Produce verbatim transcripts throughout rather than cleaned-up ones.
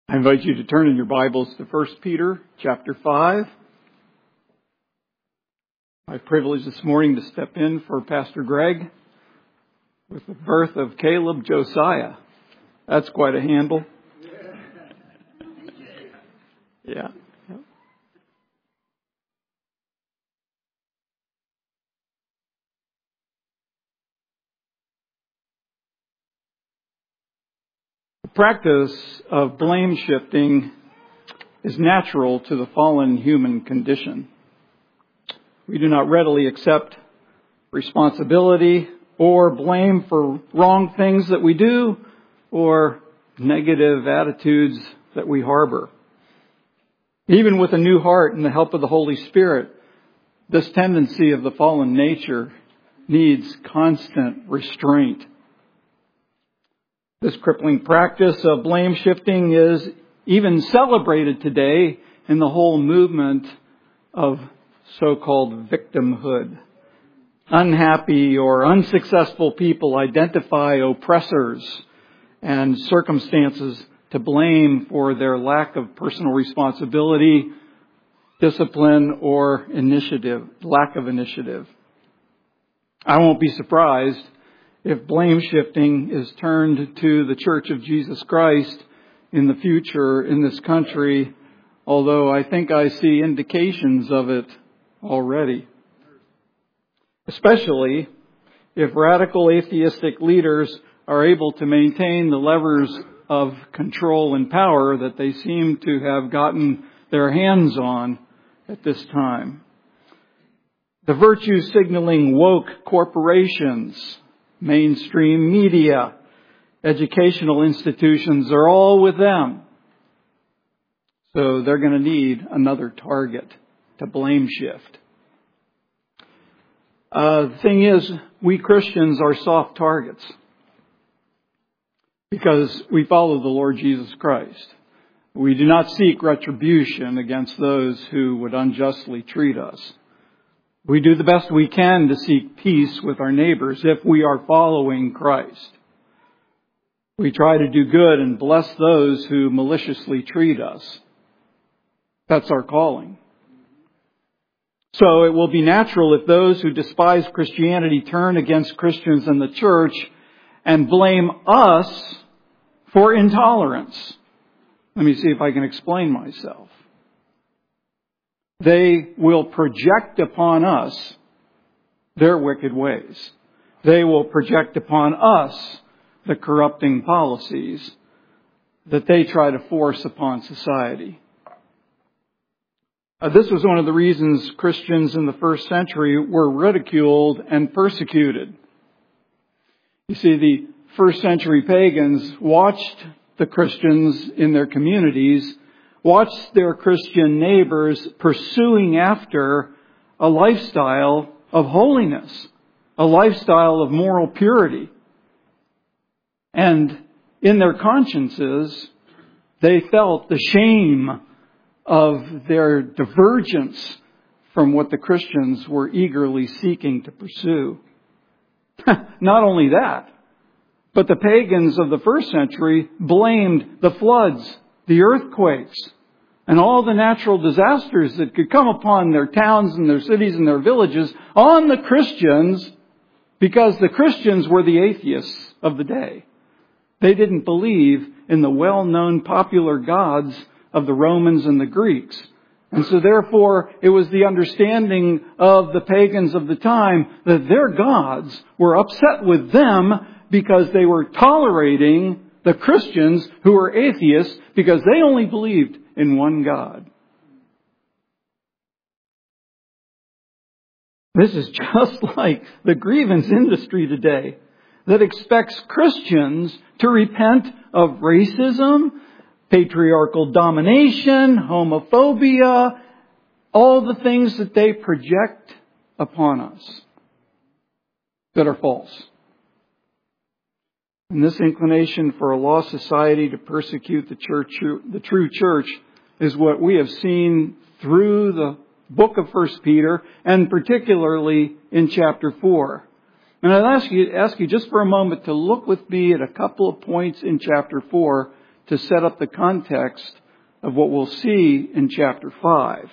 I invite you to turn in your Bibles to First Peter chapter five. My privilege this morning to step in for Pastor Greg with the birth of Caleb Josiah. That's quite a handle. Yeah. The practice of blame shifting is natural to the fallen human condition. We do not readily accept responsibility or blame for wrong things that we do or negative attitudes that we harbor. Even with a new heart and the help of the Holy Spirit, this tendency of the fallen nature needs constant restraint. This crippling practice of blame shifting is even celebrated today in the whole movement of so-called victimhood. Unhappy or unsuccessful people identify oppressors and circumstances to blame for their lack of personal responsibility, discipline, or initiative, lack of initiative. I won't be surprised if blame shifting is turned to the Church of Jesus Christ in the future in this country, although I think I see indications of it already. Especially if radical atheistic leaders are able to maintain the levers of control and power that they seem to have gotten their hands on at this time. The virtue signaling woke corporations, mainstream media, educational institutions are all with them. So they're going to need another target to blame shift. Uh, the thing is, we Christians are soft targets because we follow the Lord Jesus Christ. We do not seek retribution against those who would unjustly treat us. We do the best we can to seek peace with our neighbors if we are following Christ. We try to do good and bless those who maliciously treat us. That's our calling. So it will be natural if those who despise Christianity turn against Christians and the church and blame us for intolerance. Let me see if I can explain myself. They will project upon us their wicked ways. They will project upon us the corrupting policies that they try to force upon society. Uh, this was one of the reasons Christians in the first century were ridiculed and persecuted. You see, the first century pagans watched the Christians in their communities, watched their Christian neighbors pursuing after a lifestyle of holiness, a lifestyle of moral purity. And in their consciences, they felt the shame of their divergence from what the Christians were eagerly seeking to pursue. Not only that, but the pagans of the first century blamed the floods, the earthquakes, and all the natural disasters that could come upon their towns and their cities and their villages on the Christians because the Christians were the atheists of the day. They didn't believe in the well-known popular gods of the Romans and the Greeks. And so therefore, it was the understanding of the pagans of the time that their gods were upset with them because they were tolerating the Christians who were atheists because they only believed in one God. This is just like the grievance industry today that expects Christians to repent of racism, patriarchal domination, homophobia, all the things that they project upon us that are false. And this inclination for a law society to persecute the church, the true church, is what we have seen through the book of First Peter, and particularly in chapter four. And I'd ask you, ask you just for a moment to look with me at a couple of points in chapter four to set up the context of what we'll see in chapter five.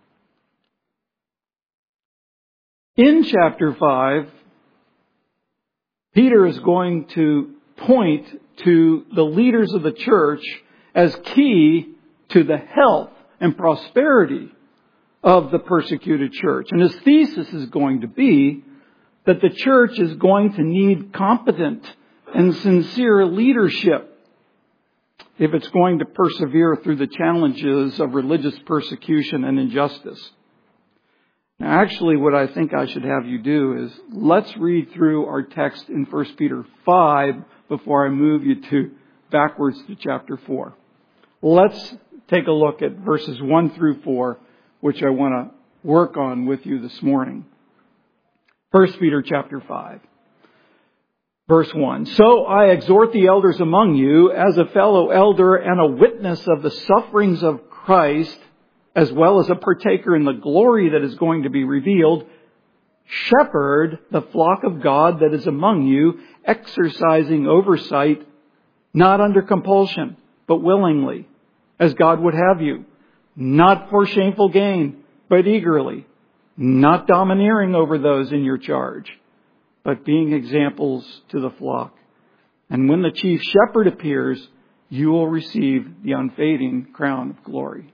In chapter five, Peter is going to point to the leaders of the church as key to the health and prosperity of the persecuted church. And his thesis is going to be that the church is going to need competent and sincere leadership if it's going to persevere through the challenges of religious persecution and injustice. Now, actually, what I think I should have you do is let's read through our text in First Peter five before I move you to backwards to chapter four. Let's take a look at verses one through four, which I want to work on with you this morning. First Peter chapter five. Verse one, so I exhort the elders among you as a fellow elder and a witness of the sufferings of Christ, as well as a partaker in the glory that is going to be revealed, shepherd the flock of God that is among you, exercising oversight, not under compulsion, but willingly, as God would have you, not for shameful gain, but eagerly, not domineering over those in your charge, but being examples to the flock. And when the chief shepherd appears, you will receive the unfading crown of glory.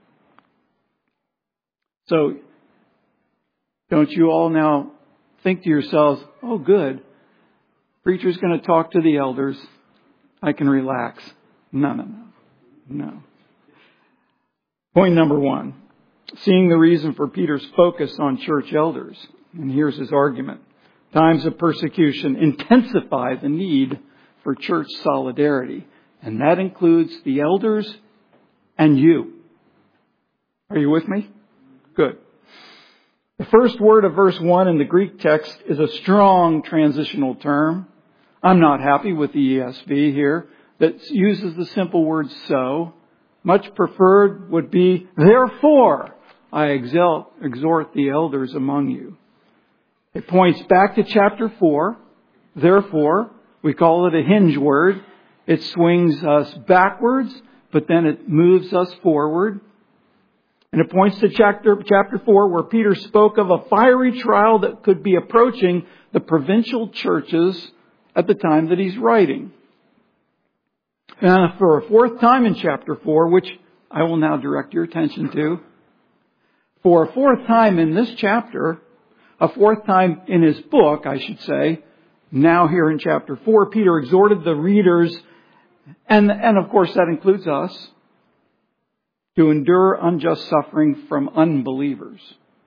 So, don't you all now think to yourselves, oh good, preacher's going to talk to the elders. I can relax. No, no, no. No. Point number one, seeing the reason for Peter's focus on church elders. And here's his argument. Times of persecution intensify the need for church solidarity. And that includes the elders and you. Are you with me? Good. The first word of verse one in the Greek text is a strong transitional term. I'm not happy with the E S V here that uses the simple word so. Much preferred would be, therefore, I exalt, exhort the elders among you. It points back to chapter four. Therefore, we call it a hinge word. It swings us backwards, but then it moves us forward. And it points to chapter, chapter four, where Peter spoke of a fiery trial that could be approaching the provincial churches at the time that he's writing. And for a fourth time in chapter four, which I will now direct your attention to, for a fourth time in this chapter, a fourth time in his book, I should say, now here in chapter four, Peter exhorted the readers, and, and of course that includes us, to endure unjust suffering from unbelievers.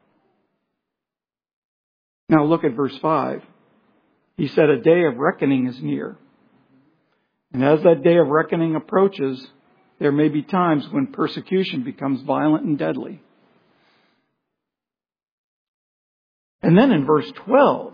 Now look at verse five. He said, a day of reckoning is near. And as that day of reckoning approaches, there may be times when persecution becomes violent and deadly. And then in verse twelve,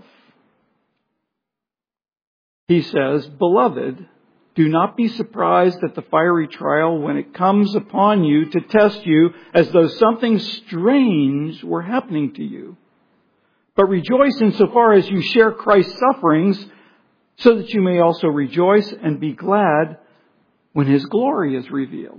he says, beloved, do not be surprised at the fiery trial when it comes upon you to test you as though something strange were happening to you. But rejoice insofar as you share Christ's sufferings, so that you may also rejoice and be glad when His glory is revealed.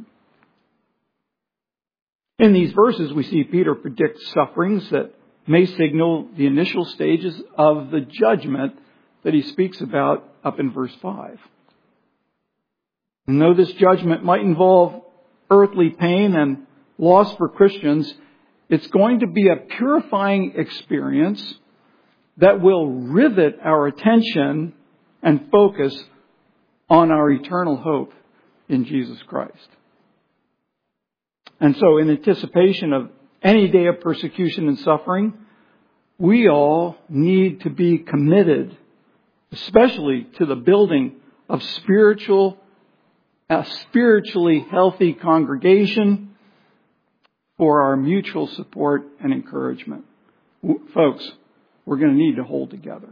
In these verses, we see Peter predict sufferings that may signal the initial stages of the judgment that he speaks about up in verse five. And though this judgment might involve earthly pain and loss for Christians, it's going to be a purifying experience that will rivet our attention and focus on our eternal hope in Jesus Christ. And so in anticipation of any day of persecution and suffering, we all need to be committed, especially to the building of spiritual, a spiritually healthy congregation for our mutual support and encouragement. Folks, we're going to need to hold together.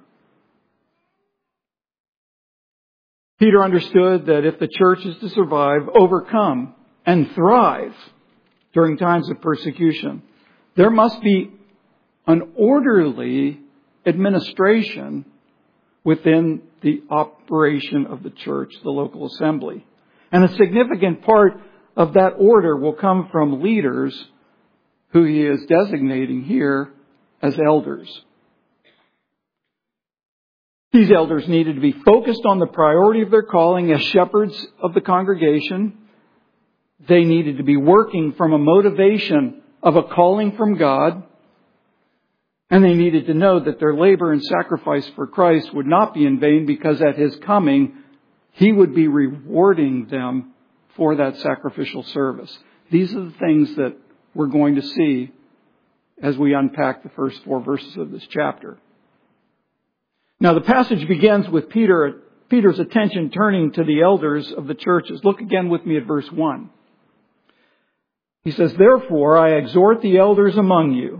Peter understood that if the church is to survive, overcome, and thrive during times of persecution, there must be an orderly administration within the operation of the church, the local assembly. And a significant part of that order will come from leaders who he is designating here as elders. These elders needed to be focused on the priority of their calling as shepherds of the congregation. They needed to be working from a motivation of a calling from God. And they needed to know that their labor and sacrifice for Christ would not be in vain, because at His coming, He would be rewarding them for that sacrificial service. These are the things that we're going to see as we unpack the first four verses of this chapter. Now, the passage begins with Peter, Peter's attention turning to the elders of the churches. Look again with me at verse one. He says, "Therefore, I exhort the elders among you."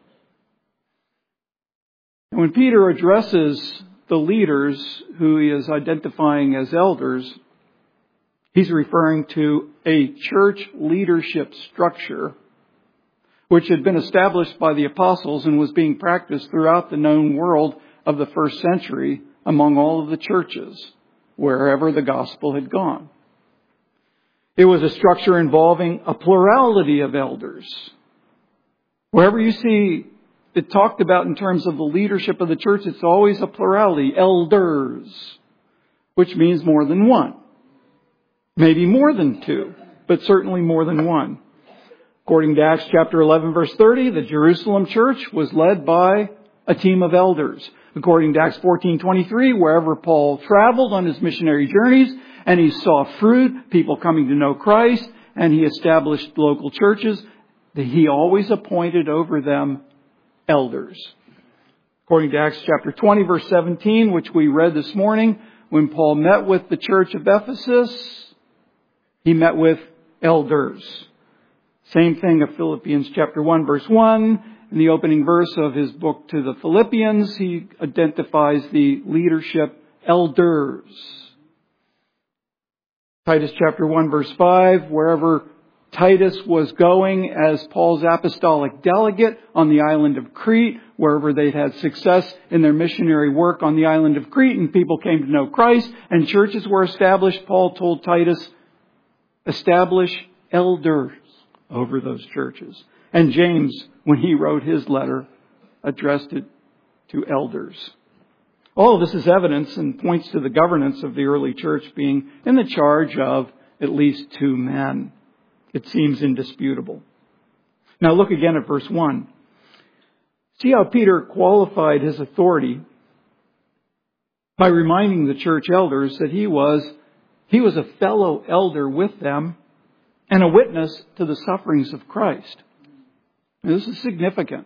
And when Peter addresses the leaders who he is identifying as elders, he's referring to a church leadership structure which had been established by the apostles and was being practiced throughout the known world of the first century among all of the churches, wherever the gospel had gone. It was a structure involving a plurality of elders. Wherever you see it talked about in terms of the leadership of the church, it's always a plurality, elders, which means more than one. Maybe more than two, but certainly more than one. According to Acts chapter eleven, verse thirty, the Jerusalem church was led by a team of elders. According to Acts fourteen twenty-three, wherever Paul traveled on his missionary journeys and he saw fruit, people coming to know Christ, and he established local churches, he always appointed over them elders. According to Acts chapter twenty, verse seventeen, which we read this morning, when Paul met with the church of Ephesus, he met with elders. Same thing of Philippians chapter one, verse one. In the opening verse of his book to the Philippians, he identifies the leadership elders. Titus chapter one, verse five, wherever Titus was going as Paul's apostolic delegate on the island of Crete, wherever they'd had success in their missionary work on the island of Crete and people came to know Christ and churches were established, Paul told Titus, establish elders over those churches. And James, when he wrote his letter, addressed it to elders. All of this is evidence and points to the governance of the early church being in the charge of at least two men. It seems indisputable. Now look again at verse one. See how Peter qualified his authority by reminding the church elders that he was, he was a fellow elder with them and a witness to the sufferings of Christ. Now, this is significant.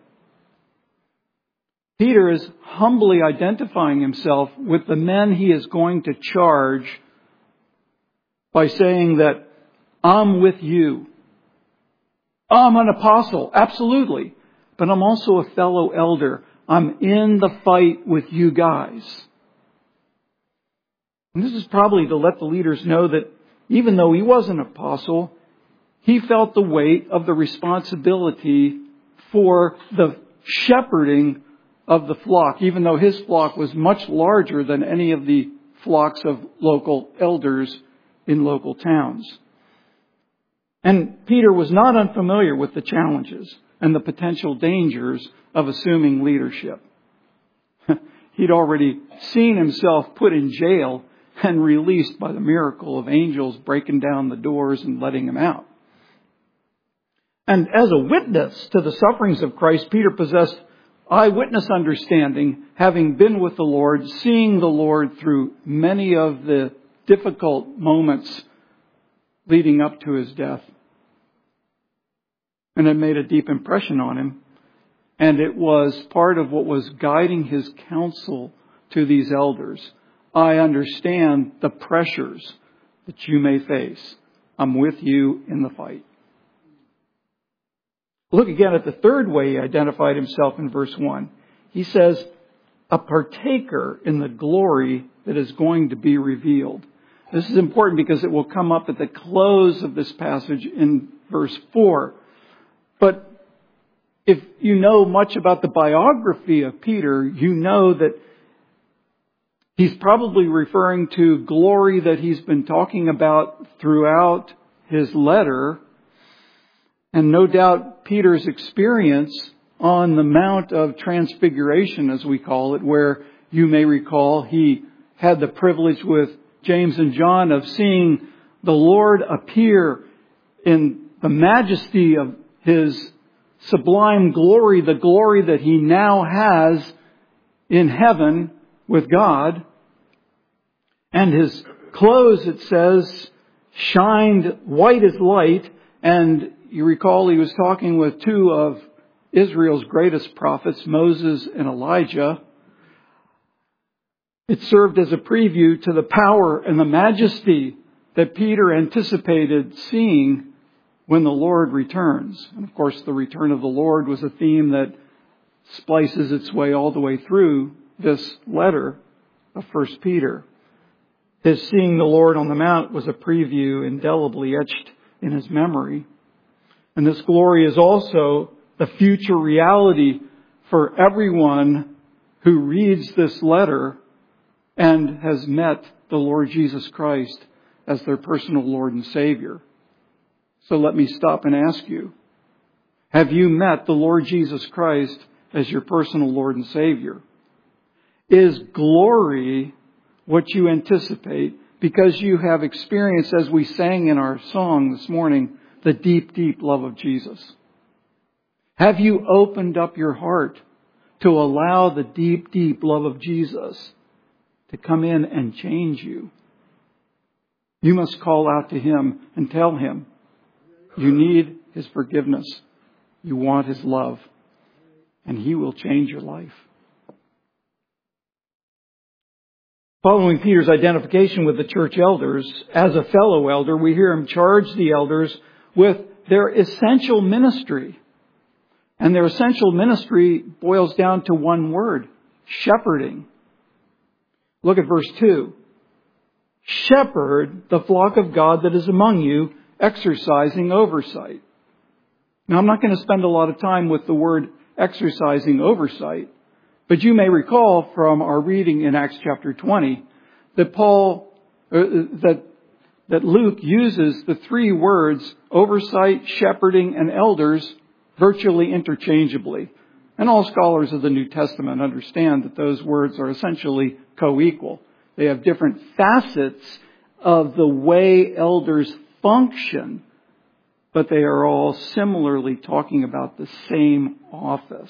Peter is humbly identifying himself with the men he is going to charge by saying that I'm with you. I'm an apostle, absolutely. But I'm also a fellow elder. I'm in the fight with you guys. And this is probably to let the leaders know that even though he was an apostle, he felt the weight of the responsibility for the shepherding of the flock, even though his flock was much larger than any of the flocks of local elders in local towns. And Peter was not unfamiliar with the challenges and the potential dangers of assuming leadership. He'd already seen himself put in jail and released by the miracle of angels breaking down the doors and letting him out. And as a witness to the sufferings of Christ, Peter possessed eyewitness understanding, having been with the Lord, seeing the Lord through many of the difficult moments leading up to his death. And it made a deep impression on him. And it was part of what was guiding his counsel to these elders. I understand the pressures that you may face. I'm with you in the fight. Look again at the third way he identified himself in verse one. He says, a partaker in the glory that is going to be revealed. This is important because it will come up at the close of this passage in verse four. But if you know much about the biography of Peter, you know that He's probably referring to glory that he's been talking about throughout his letter. And no doubt Peter's experience on the Mount of Transfiguration, as we call it, where you may recall he had the privilege with James and John of seeing the Lord appear in the majesty of his sublime glory, the glory that he now has in heaven with God. And his clothes, it says, shined white as light. And you recall he was talking with two of Israel's greatest prophets, Moses and Elijah. It served as a preview to the power and the majesty that Peter anticipated seeing when the Lord returns. And of course, the return of the Lord was a theme that splices its way all the way through this letter of First Peter. His seeing the Lord on the Mount was a preview indelibly etched in his memory. And this glory is also the future reality for everyone who reads this letter and has met the Lord Jesus Christ as their personal Lord and Savior. So let me stop and ask you, have you met the Lord Jesus Christ as your personal Lord and Savior? Is glory what you anticipate because you have experienced, as we sang in our song this morning, the deep, deep love of Jesus? Have you opened up your heart to allow the deep, deep love of Jesus to come in and change you? You must call out to Him and tell Him you need His forgiveness. You want His love. And He will change your life. Following Peter's identification with the church elders, as a fellow elder, we hear him charge the elders with their essential ministry. And their essential ministry boils down to one word: shepherding. Look at verse two. Shepherd the flock of God that is among you, exercising oversight. Now, I'm not going to spend a lot of time with the word exercising oversight, but you may recall from our reading in Acts chapter twenty that Paul, uh, that that Luke uses the three words oversight, shepherding, and elders virtually interchangeably. And all scholars of the New Testament understand that those words are essentially co-equal. They have different facets of the way elders function, but they are all similarly talking about the same office.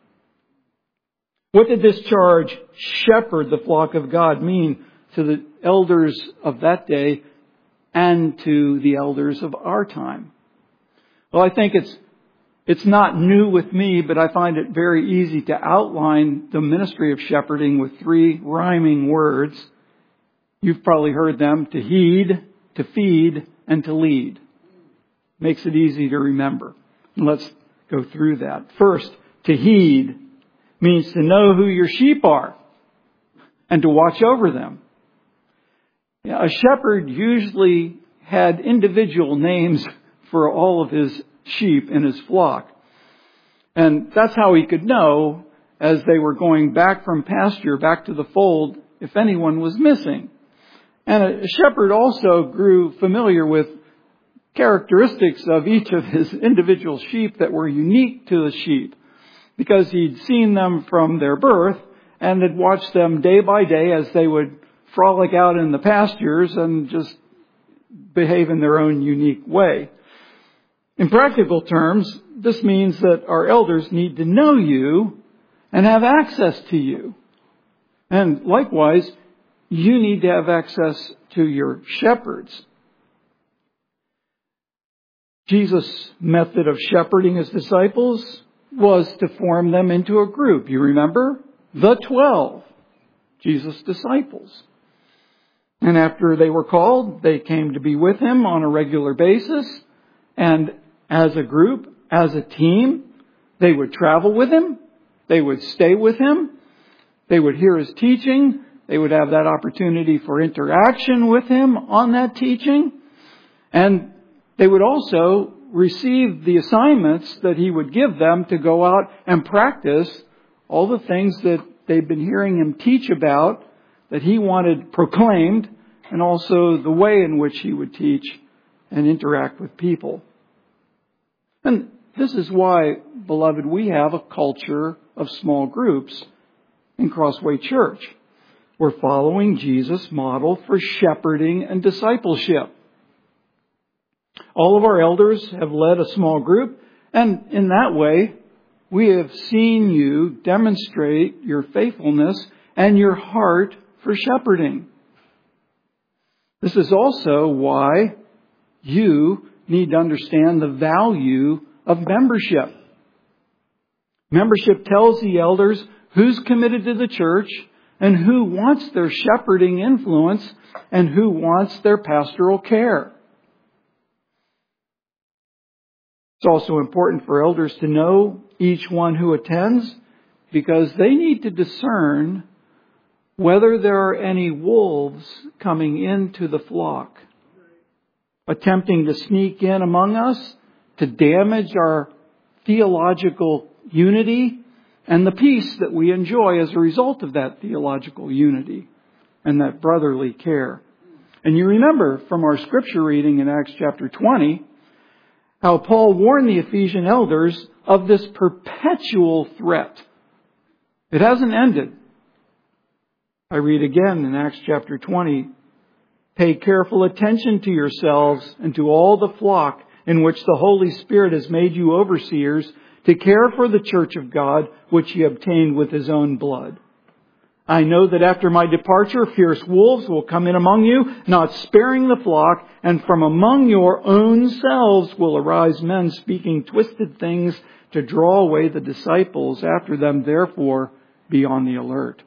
What did this charge, shepherd the flock of God, mean to the elders of that day and to the elders of our time? Well, I think it's it's not new with me, but I find it very easy to outline the ministry of shepherding with three rhyming words. You've probably heard them: to heed, to feed, and to lead. Makes it easy to remember. And let's go through that. First, to heed means to know who your sheep are and to watch over them. A shepherd usually had individual names for all of his sheep in his flock. And that's how he could know, as they were going back from pasture back to the fold, if anyone was missing. And a shepherd also grew familiar with characteristics of each of his individual sheep that were unique to the sheep, because he'd seen them from their birth and had watched them day by day as they would frolic out in the pastures and just behave in their own unique way. In practical terms, this means that our elders need to know you and have access to you. And likewise, you need to have access to your shepherds. Jesus' method of shepherding his disciples was to form them into a group. You remember? The twelve, Jesus' disciples. And after they were called, they came to be with him on a regular basis. And as a group, as a team, they would travel with him. They would stay with him. They would hear his teaching. They would have that opportunity for interaction with him on that teaching. And they would also receive the assignments that he would give them to go out and practice all the things that they've been hearing him teach about that he wanted proclaimed, and also the way in which he would teach and interact with people. And this is why, beloved, we have a culture of small groups in Crossway Church. We're following Jesus' model for shepherding and discipleship. All of our elders have led a small group, and in that way, we have seen you demonstrate your faithfulness and your heart for shepherding. This is also why you need to understand the value of membership. Membership tells the elders who's committed to the church and who wants their shepherding influence and who wants their pastoral care. It's also important for elders to know each one who attends, because they need to discern whether there are any wolves coming into the flock, attempting to sneak in among us to damage our theological unity and the peace that we enjoy as a result of that theological unity and that brotherly care. And you remember from our scripture reading in Acts chapter twenty, how Paul warned the Ephesian elders of this perpetual threat. It hasn't ended. I read again in Acts chapter twenty, "Pay careful attention to yourselves and to all the flock in which the Holy Spirit has made you overseers, to care for the church of God, which He obtained with His own blood. I know that after my departure, fierce wolves will come in among you, not sparing the flock, and from among your own selves will arise men speaking twisted things to draw away the disciples after them. Therefore, be on the alert."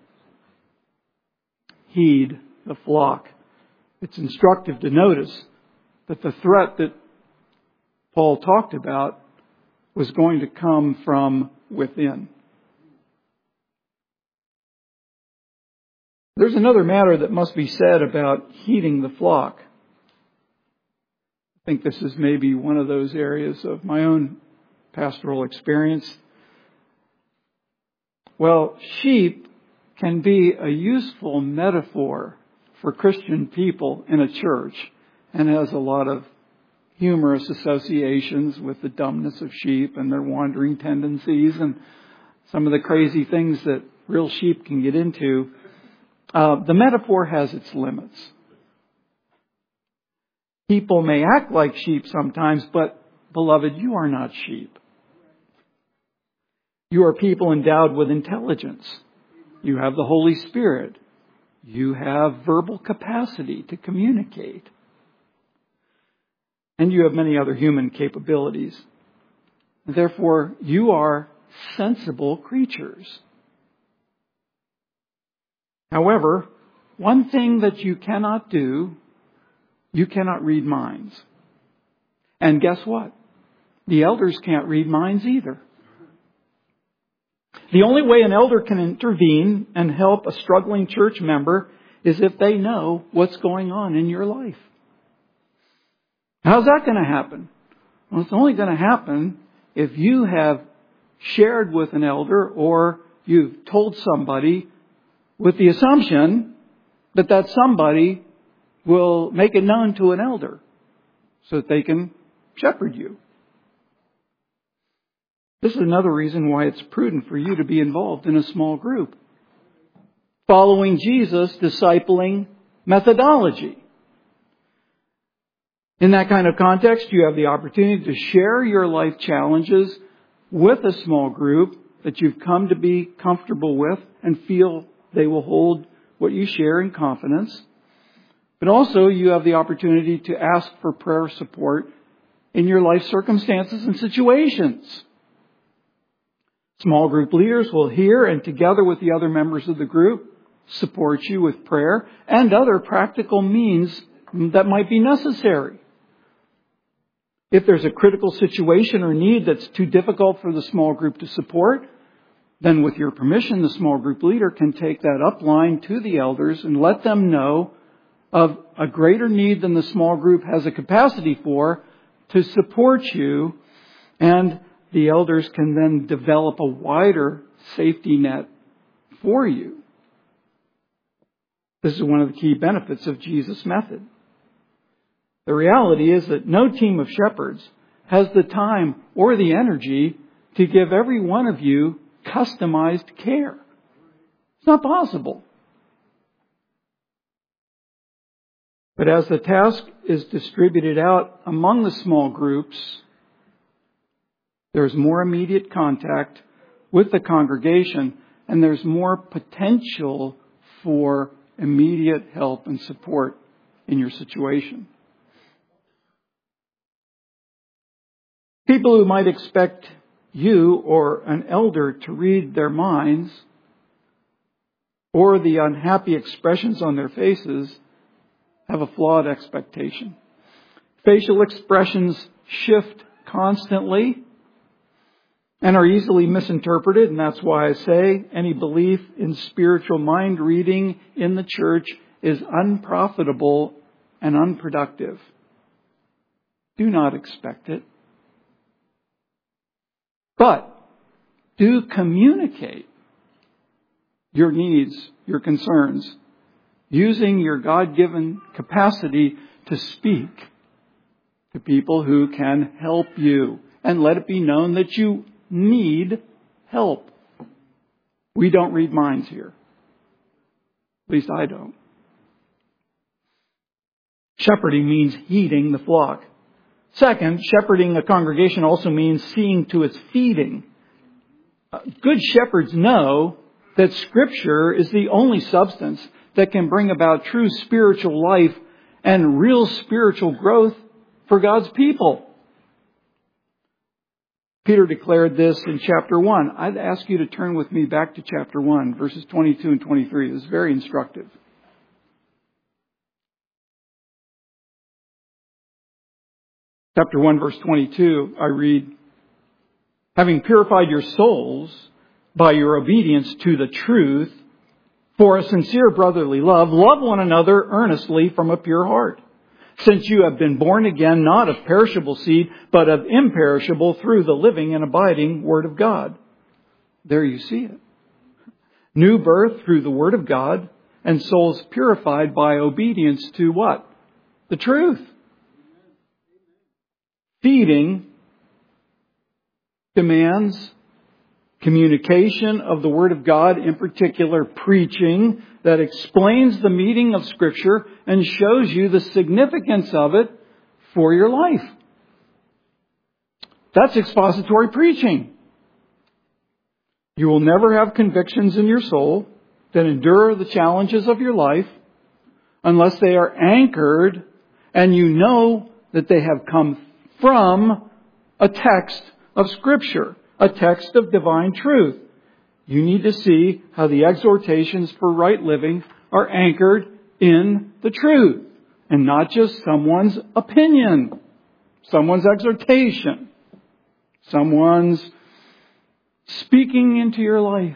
Heed the flock. It's instructive to notice that the threat that Paul talked about was going to come from within. There's another matter that must be said about heeding the flock. I think this is maybe one of those areas of my own pastoral experience. Well, sheep can be a useful metaphor for Christian people in a church, and has a lot of humorous associations with the dumbness of sheep and their wandering tendencies and some of the crazy things that real sheep can get into. Uh, the metaphor has its limits. People may act like sheep sometimes, but beloved, you are not sheep. You are people endowed with intelligence. You have the Holy Spirit. You have verbal capacity to communicate. And you have many other human capabilities. Therefore, you are sensible creatures. However, one thing that you cannot do, you cannot read minds. And guess what? The elders can't read minds either. The only way an elder can intervene and help a struggling church member is if they know what's going on in your life. How's that going to happen? Well, it's only going to happen if you have shared with an elder or you've told somebody with the assumption that that somebody will make it known to an elder so that they can shepherd you. This is another reason why it's prudent for you to be involved in a small group. Following Jesus' discipling methodology. In that kind of context, you have the opportunity to share your life challenges with a small group that you've come to be comfortable with and feel they will hold what you share in confidence. But also you have the opportunity to ask for prayer support in your life circumstances and situations. Small group leaders will hear and together with the other members of the group support you with prayer and other practical means that might be necessary. If there's a critical situation or need that's too difficult for the small group to support, then with your permission, the small group leader can take that upline to the elders and let them know of a greater need than the small group has a capacity for to support you, and the elders can then develop a wider safety net for you. This is one of the key benefits of Jesus' method. The reality is that no team of shepherds has the time or the energy to give every one of you customized care. It's not possible. But as the task is distributed out among the small groups, there's more immediate contact with the congregation, and there's more potential for immediate help and support in your situation. People who might expect you or an elder to read their minds or the unhappy expressions on their faces have a flawed expectation. Facial expressions shift constantly and are easily misinterpreted, and that's why I say any belief in spiritual mind reading in the church is unprofitable and unproductive. Do not expect it. But do communicate your needs, your concerns, using your God-given capacity to speak to people who can help you. And let it be known that you need help. We don't read minds here. At least I don't. Shepherding means heeding the flock. Second, shepherding a congregation also means seeing to its feeding. Good shepherds know that Scripture is the only substance that can bring about true spiritual life and real spiritual growth for God's people. Peter declared this in chapter one. I'd ask you to turn with me back to chapter one, verses twenty-two and twenty-three. This is very instructive. Chapter one, verse twenty-two, I read, having purified your souls by your obedience to the truth, for a sincere brotherly love, love one another earnestly from a pure heart. Since you have been born again, not of perishable seed, but of imperishable through the living and abiding Word of God. There you see it. New birth through the Word of God, and souls purified by obedience to what? The truth. Feeding demands communication of the Word of God, in particular preaching that explains the meaning of Scripture and shows you the significance of it for your life. That's expository preaching. You will never have convictions in your soul that endure the challenges of your life unless they are anchored and you know that they have come from a text of Scripture, a text of divine truth. You need to see how the exhortations for right living are anchored in the truth and not just someone's opinion, someone's exhortation, someone's speaking into your life.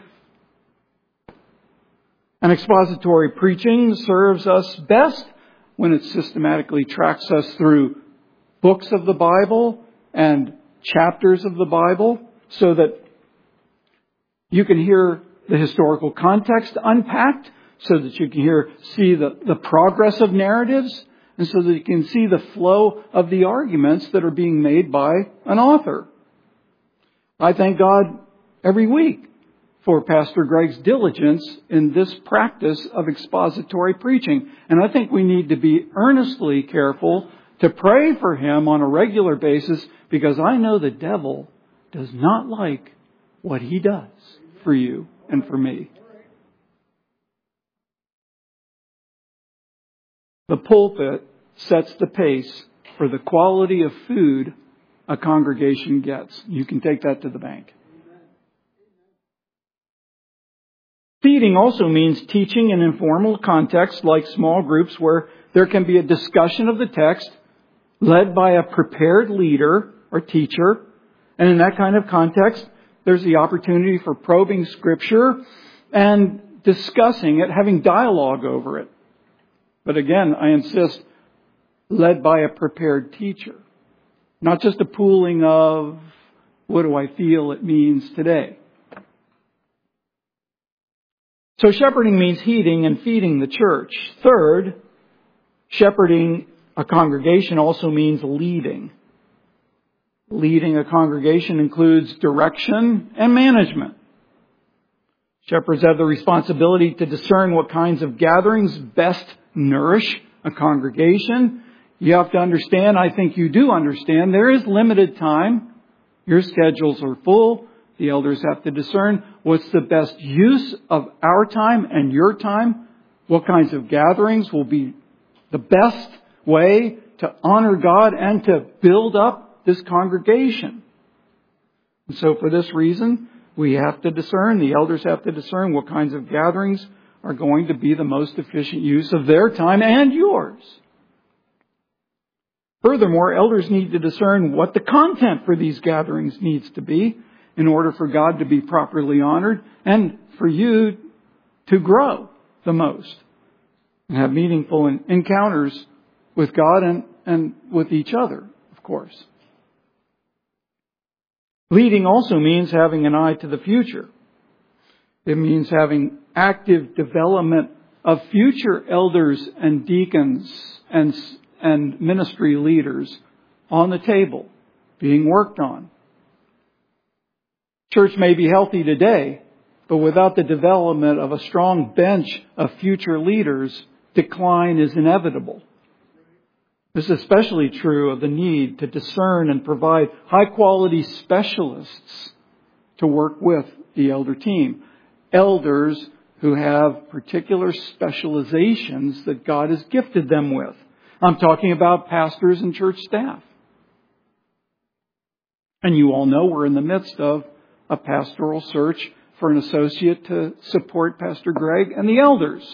And expository preaching serves us best when it systematically tracks us through books of the Bible and chapters of the Bible so that you can hear the historical context unpacked, so that you can hear, see the, the progress of narratives, and so that you can see the flow of the arguments that are being made by an author. I thank God every week for Pastor Greg's diligence in this practice of expository preaching. And I think we need to be earnestly careful to pray for him on a regular basis, because I know the devil does not like what he does for you and for me. The pulpit sets the pace for the quality of food a congregation gets. You can take that to the bank. Feeding also means teaching in informal contexts like small groups where there can be a discussion of the text led by a prepared leader or teacher. And in that kind of context, there's the opportunity for probing Scripture and discussing it, having dialogue over it. But again, I insist, led by a prepared teacher. Not just a pooling of, what do I feel it means today? So shepherding means heeding and feeding the church. Third, shepherding a congregation also means leading. Leading a congregation includes direction and management. Shepherds have the responsibility to discern what kinds of gatherings best nourish a congregation. You have to understand, I think you do understand, there is limited time. Your schedules are full. The elders have to discern what's the best use of our time and your time. What kinds of gatherings will be the best way to honor God and to build up this congregation. And so for this reason, we have to discern, the elders have to discern what kinds of gatherings are going to be the most efficient use of their time and yours. Furthermore, elders need to discern what the content for these gatherings needs to be in order for God to be properly honored and for you to grow the most and have meaningful encounters with God and, and with each other, of course. Leading also means having an eye to the future. It means having active development of future elders and deacons and, and ministry leaders on the table, being worked on. Church may be healthy today, but without the development of a strong bench of future leaders, decline is inevitable. This is especially true of the need to discern and provide high-quality specialists to work with the elder team. Elders who have particular specializations that God has gifted them with. I'm talking about pastors and church staff. And you all know we're in the midst of a pastoral search for an associate to support Pastor Greg and the elders.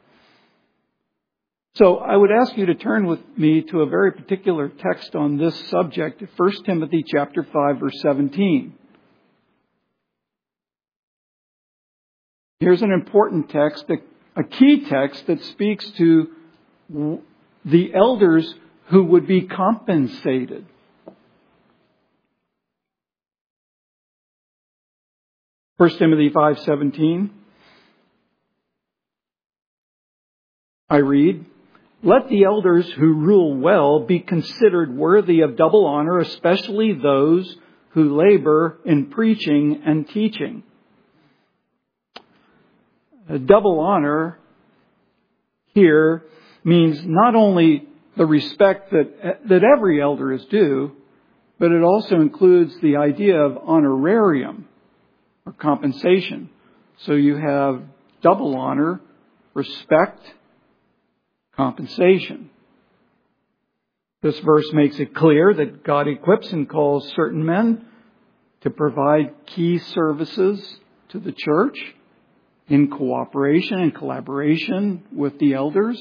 So I would ask you to turn with me to a very particular text on this subject, First Timothy chapter five, verse seventeen. Here's an important text, a key text that speaks to the elders who would be compensated. First Timothy five seventeen. I read, "Let the elders who rule well be considered worthy of double honor, especially those who labor in preaching and teaching." A double honor here means not only the respect that, that every elder is due, but it also includes the idea of honorarium or compensation. So you have double honor, respect, compensation. This verse makes it clear that God equips and calls certain men to provide key services to the church in cooperation and collaboration with the elders.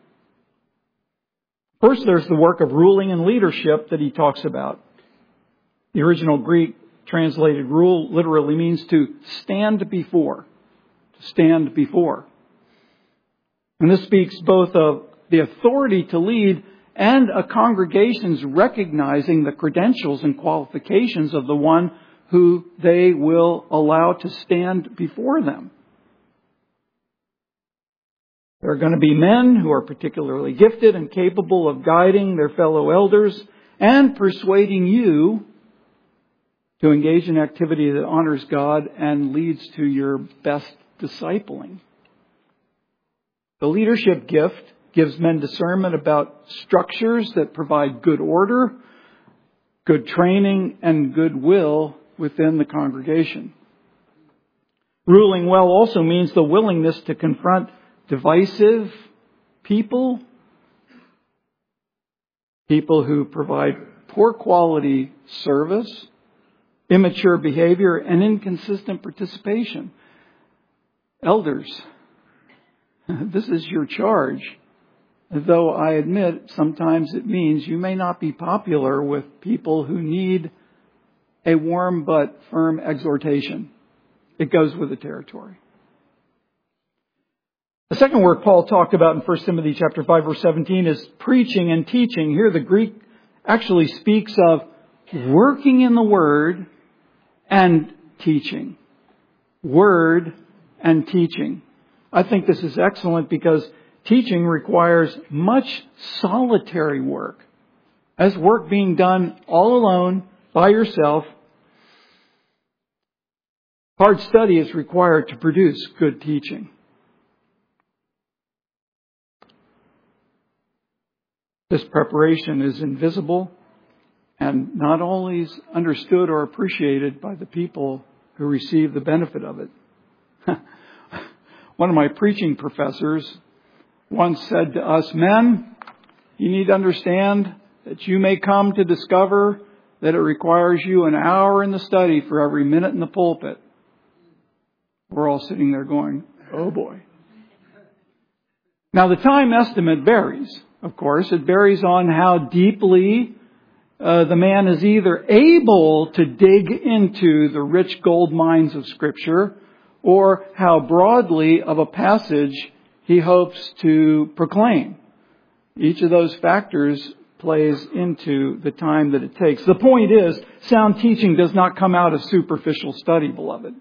First, there's the work of ruling and leadership that he talks about. The original Greek translated rule literally means to stand before. To stand before. And this speaks both of the authority to lead and a congregation's recognizing the credentials and qualifications of the one who they will allow to stand before them. There are going to be men who are particularly gifted and capable of guiding their fellow elders and persuading you to engage in activity that honors God and leads to your best discipling. The leadership gift gives men discernment about structures that provide good order, good training, and goodwill within the congregation. Ruling well also means the willingness to confront divisive people, people who provide poor quality service, immature behavior, and inconsistent participation. Elders, this is your charge. Though I admit sometimes it means you may not be popular with people who need a warm but firm exhortation. It goes with the territory. The second word Paul talked about in First Timothy chapter five, verse seventeen is preaching and teaching. Here the Greek actually speaks of working in the Word and teaching. Word and teaching. I think this is excellent because teaching requires much solitary work. As work being done all alone, by yourself, hard study is required to produce good teaching. This preparation is invisible and not always understood or appreciated by the people who receive the benefit of it. One of my preaching professors once said to us, "Men, you need to understand that you may come to discover that it requires you an hour in the study for every minute in the pulpit." We're all sitting there going, "Oh boy." Now the time estimate varies, of course. It varies on how deeply uh, the man is either able to dig into the rich gold mines of Scripture or how broadly of a passage he hopes to proclaim. Each of those factors plays into the time that it takes. The point is, sound teaching does not come out of superficial study, beloved.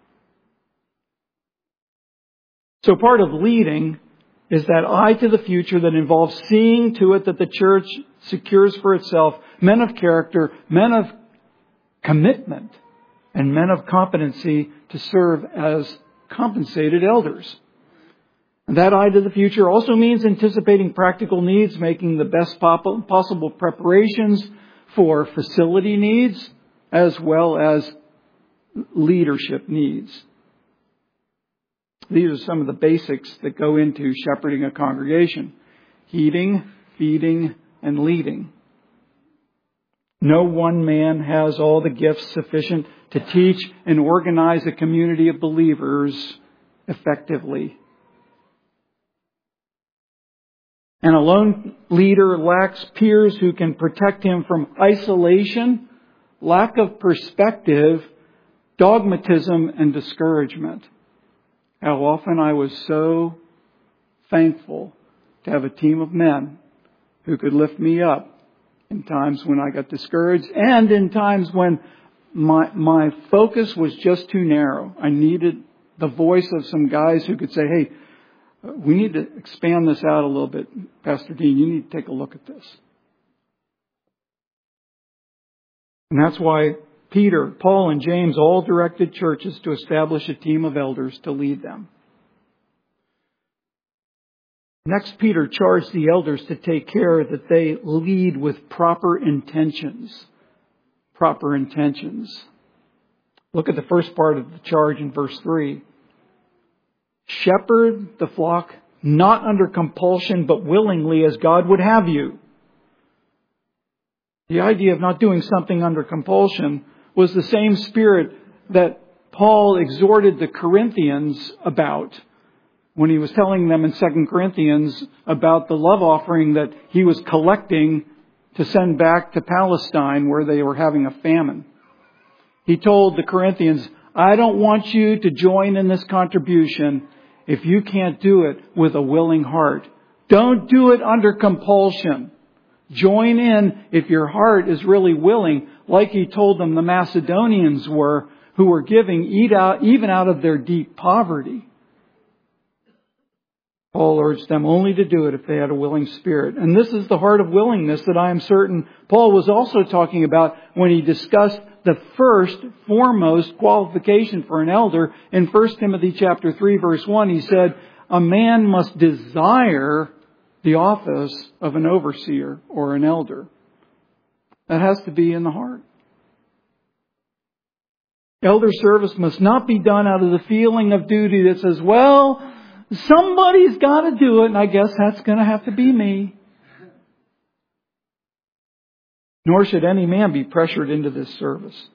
So part of leading is that eye to the future that involves seeing to it that the church secures for itself men of character, men of commitment, and men of competency to serve as compensated elders. And that eye to the future also means anticipating practical needs, making the best possible preparations for facility needs as well as leadership needs. These are some of the basics that go into shepherding a congregation: heeding, feeding, and leading. No one man has all the gifts sufficient to teach and organize a community of believers effectively. And a lone leader lacks peers who can protect him from isolation, lack of perspective, dogmatism, and discouragement. How often I was so thankful to have a team of men who could lift me up in times when I got discouraged and in times when my my focus was just too narrow. I needed the voice of some guys who could say, "Hey, we need to expand this out a little bit. Pastor Dean, you need to take a look at this." And that's why Peter, Paul, and James all directed churches to establish a team of elders to lead them. Next, Peter charged the elders to take care that they lead with proper intentions. Proper intentions. Look at the first part of the charge in verse three. Shepherd the flock not under compulsion, but willingly, as God would have you. The idea of not doing something under compulsion was the same spirit that Paul exhorted the Corinthians about when he was telling them in Second Corinthians about the love offering that he was collecting to send back to Palestine where they were having a famine. He told the Corinthians, "I don't want you to join in this contribution if you can't do it with a willing heart. Don't do it under compulsion. Join in if your heart is really willing," like he told them the Macedonians were, who were giving even out of their deep poverty. Paul urged them only to do it if they had a willing spirit. And this is the heart of willingness that I am certain Paul was also talking about when he discussed the first, foremost qualification for an elder. In First Timothy chapter three, verse one, he said, "A man must desire the office of an overseer or an elder." That has to be in the heart. Elder service must not be done out of the feeling of duty that says, "Well, somebody's got to do it, and I guess that's going to have to be me." Nor should any man be pressured into this service.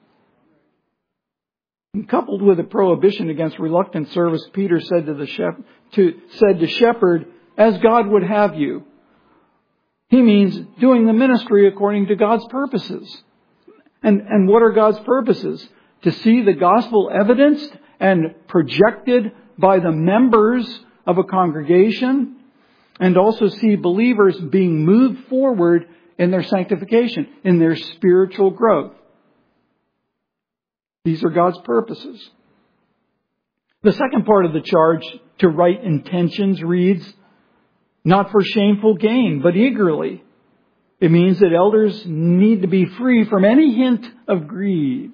And coupled with a prohibition against reluctant service, Peter said to the shep- to, said to shepherd as God would have you. He means doing the ministry according to God's purposes. And, and what are God's purposes? To see the gospel evidenced and projected by the members of a congregation, and also see believers being moved forward in their sanctification, in their spiritual growth. These are God's purposes. The second part of the charge to right intentions reads, not for shameful gain, but eagerly. It means that elders need to be free from any hint of greed.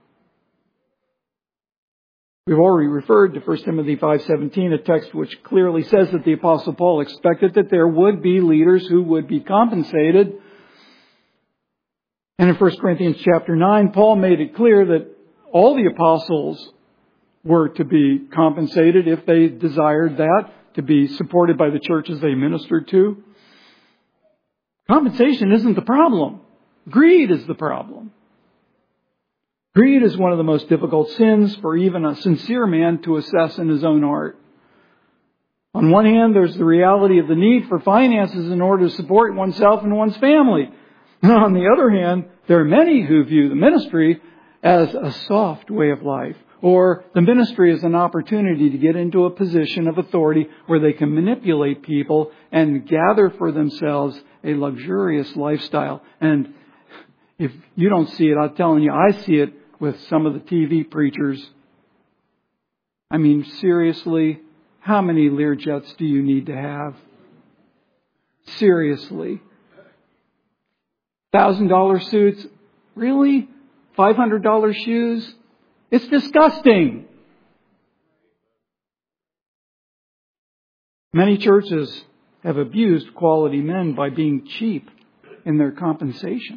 We've already referred to First Timothy five seventeen, a text which clearly says that the Apostle Paul expected that there would be leaders who would be compensated. And in First Corinthians chapter nine, Paul made it clear that all the apostles were to be compensated if they desired that, to be supported by the churches they ministered to. Compensation isn't the problem. Greed is the problem. Greed is one of the most difficult sins for even a sincere man to assess in his own heart. On one hand, there's the reality of the need for finances in order to support oneself and one's family. And on the other hand, there are many who view the ministry as a soft way of life, or the ministry as an opportunity to get into a position of authority where they can manipulate people and gather for themselves a luxurious lifestyle. And if you don't see it, I'm telling you, I see it with some of the T V preachers. I mean, seriously, how many Learjets do you need to have? Seriously. one thousand dollars suits? Really? five hundred dollars shoes? It's disgusting. Many churches have abused quality men by being cheap in their compensation.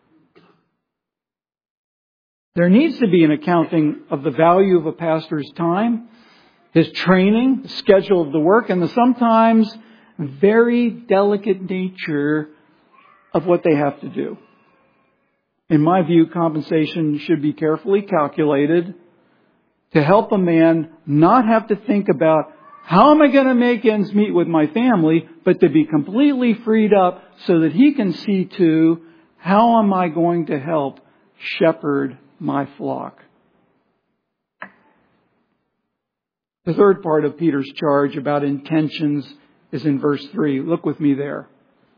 There needs to be an accounting of the value of a pastor's time, his training, the schedule of the work, and the sometimes very delicate nature of what they have to do. In my view, compensation should be carefully calculated to help a man not have to think about how am I going to make ends meet with my family, but to be completely freed up so that he can see to how am I going to help shepherd my flock. The third part of Peter's charge about intentions is in verse three. Look with me there.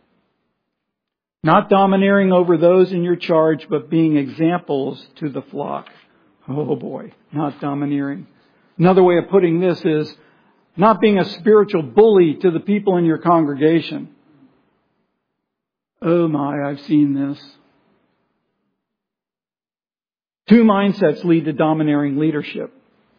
Not domineering over those in your charge, but being examples to the flock. Oh boy, not domineering. Another way of putting this is not being a spiritual bully to the people in your congregation. Oh my, I've seen this. Two mindsets lead to domineering leadership.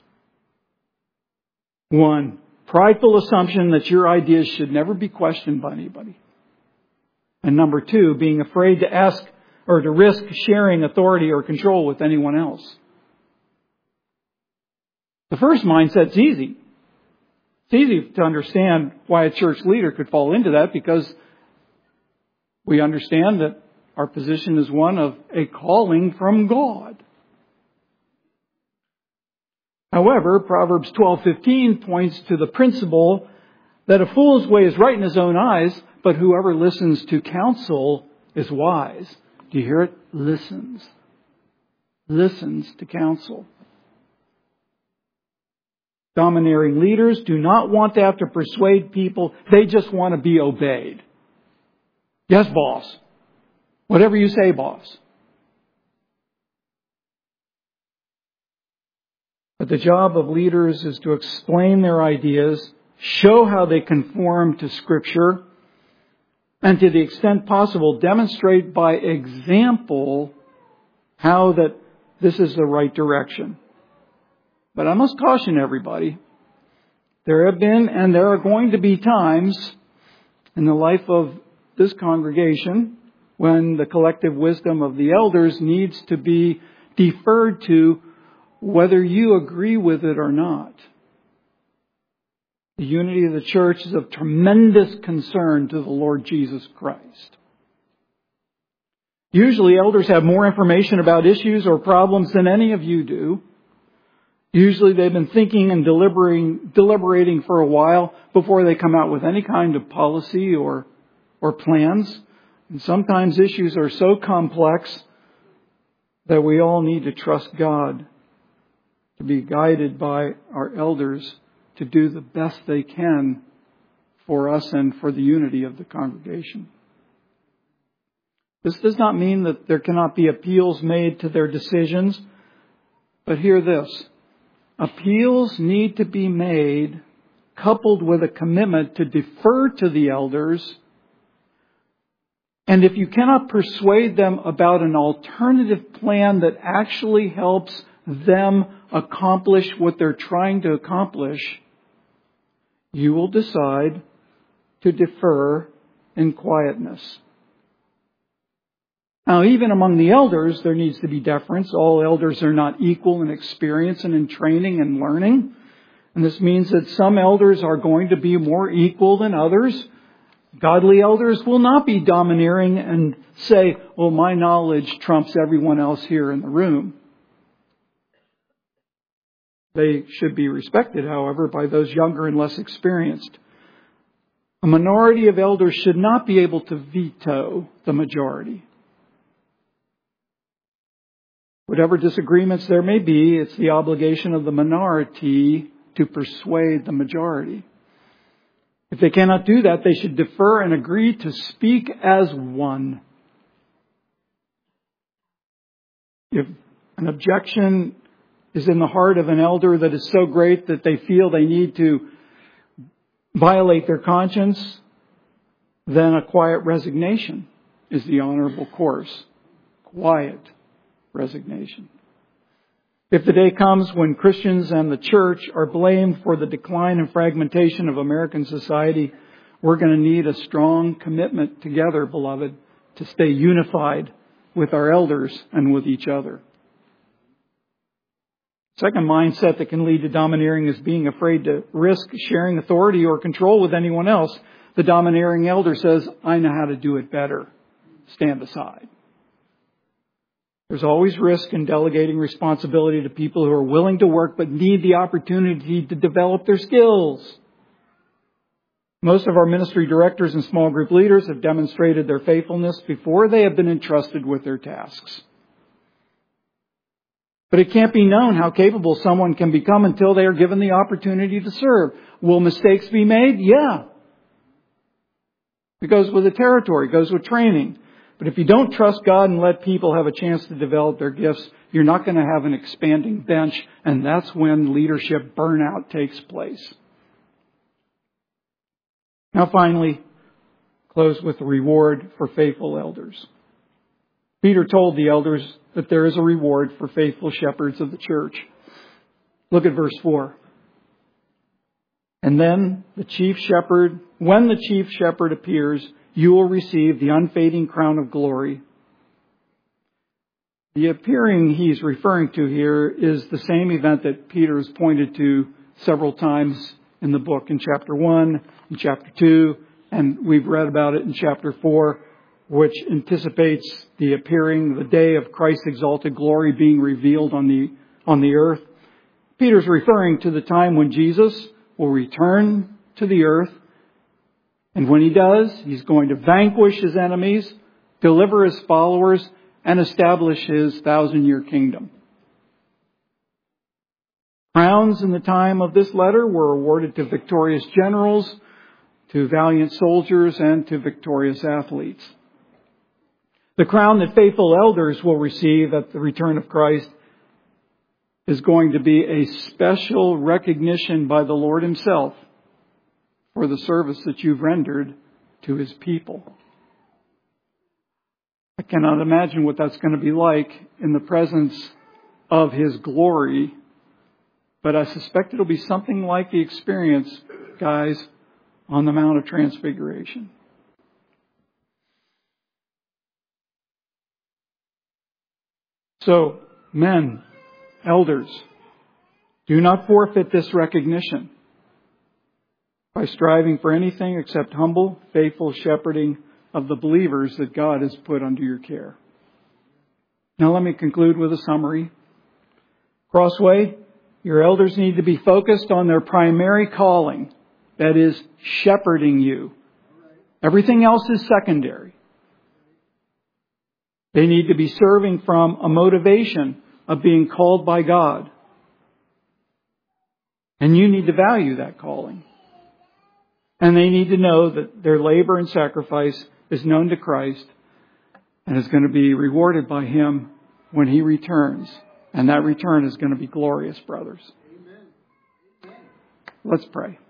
One, prideful assumption that your ideas should never be questioned by anybody. And number two, being afraid to ask or to risk sharing authority or control with anyone else. The first mindset's easy. It's easy to understand why a church leader could fall into that because we understand that our position is one of a calling from God. However, Proverbs twelve fifteen points to the principle that a fool's way is right in his own eyes, but whoever listens to counsel is wise. Do you hear it? Listens. Listens to counsel. Domineering leaders do not want to have to persuade people. They just want to be obeyed. Yes, boss. Whatever you say, boss. But the job of leaders is to explain their ideas, show how they conform to Scripture, and to the extent possible, demonstrate by example how that this is the right direction. But I must caution everybody, there have been and there are going to be times in the life of this congregation when the collective wisdom of the elders needs to be deferred to whether you agree with it or not. The unity of the church is of tremendous concern to the Lord Jesus Christ. Usually elders have more information about issues or problems than any of you do. Usually they've been thinking and deliberating, deliberating for a while before they come out with any kind of policy or, or plans. And sometimes issues are so complex that we all need to trust God to be guided by our elders to do the best they can for us and for the unity of the congregation. This does not mean that there cannot be appeals made to their decisions, but hear this. appeals need to be made, coupled with a commitment to defer to the elders. And if you cannot persuade them about an alternative plan that actually helps them accomplish what they're trying to accomplish, you will decide to defer in quietness. Now, even among the elders, there needs to be deference. All elders are not equal in experience and in training and learning. And this means that some elders are going to be more equal than others. Godly elders will not be domineering and say, well, my knowledge trumps everyone else here in the room. They should be respected, however, by those younger and less experienced. A minority of elders should not be able to veto the majority. Whatever disagreements there may be, it's the obligation of the minority to persuade the majority. If they cannot do that, they should defer and agree to speak as one. If an objection is in the heart of an elder that is so great that they feel they need to violate their conscience, then a quiet resignation is the honorable course. Quiet resignation. If the day comes when Christians and the church are blamed for the decline and fragmentation of American society, we're going to need a strong commitment together, beloved, to stay unified with our elders and with each other. Second mindset that can lead to domineering is being afraid to risk sharing authority or control with anyone else. The domineering elder says, I know how to do it better. Stand aside. There's always risk in delegating responsibility to people who are willing to work but need the opportunity to develop their skills. Most of our ministry directors and small group leaders have demonstrated their faithfulness before they have been entrusted with their tasks. But it can't be known how capable someone can become until they are given the opportunity to serve. Will mistakes be made? Yeah. It goes with the territory. It goes with training. But if you don't trust God and let people have a chance to develop their gifts, you're not going to have an expanding bench. And that's when leadership burnout takes place. Now finally, close with the reward for faithful elders. Peter told the elders that there is a reward for faithful shepherds of the church. Look at verse four. And then the chief shepherd, when the chief shepherd appears, you will receive the unfading crown of glory. The appearing he's referring to here is the same event that Peter has pointed to several times in the book, in chapter one, in chapter two, and we've read about it in chapter four, which anticipates the appearing, the day of Christ's exalted glory being revealed on the, on the earth. Peter's referring to the time when Jesus will return to the earth. And when he does, he's going to vanquish his enemies, deliver his followers, and establish his thousand-year kingdom. Crowns in the time of this letter were awarded to victorious generals, to valiant soldiers, and to victorious athletes. The crown that faithful elders will receive at the return of Christ is going to be a special recognition by the Lord Himself for the service that you've rendered to His people. I cannot imagine what that's going to be like in the presence of His glory, but I suspect it'll be something like the experience, guys, on the Mount of Transfiguration. So, men, elders, do not forfeit this recognition by striving for anything except humble, faithful shepherding of the believers that God has put under your care. Now let me conclude with a summary. Crossway, your elders need to be focused on their primary calling, that is, shepherding you. Everything else is secondary. They need to be serving from a motivation of being called by God. And you need to value that calling. And they need to know that their labor and sacrifice is known to Christ and is going to be rewarded by Him when He returns. And that return is going to be glorious, brothers. Amen. Let's pray.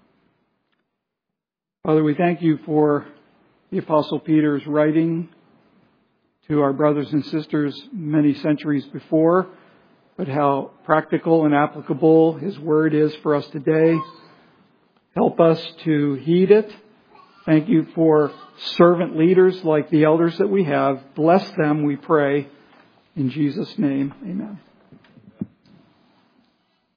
Father, we thank you for the Apostle Peter's writing to our brothers and sisters many centuries before, but how practical and applicable his word is for us today. Help us to heed it. Thank you for servant leaders like the elders that we have. Bless them, we pray. In Jesus' name, amen.